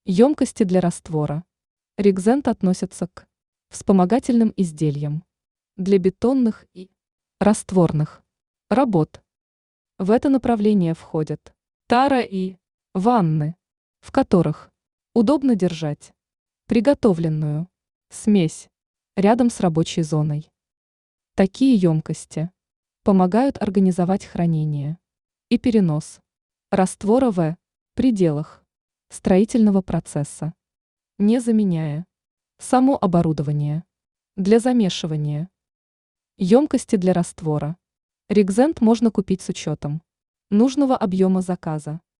Емкости для раствора. Регзент относится к вспомогательным изделиям для бетонных и растворных работ. В это направление входят тара и ванны, в которых удобно держать приготовленную смесь рядом с рабочей зоной. Такие емкости помогают организовать хранение и перенос раствора в пределах строительного процесса, не заменяя само оборудование для замешивания. Емкости для раствора. Регзент можно купить с учетом нужного объема заказа.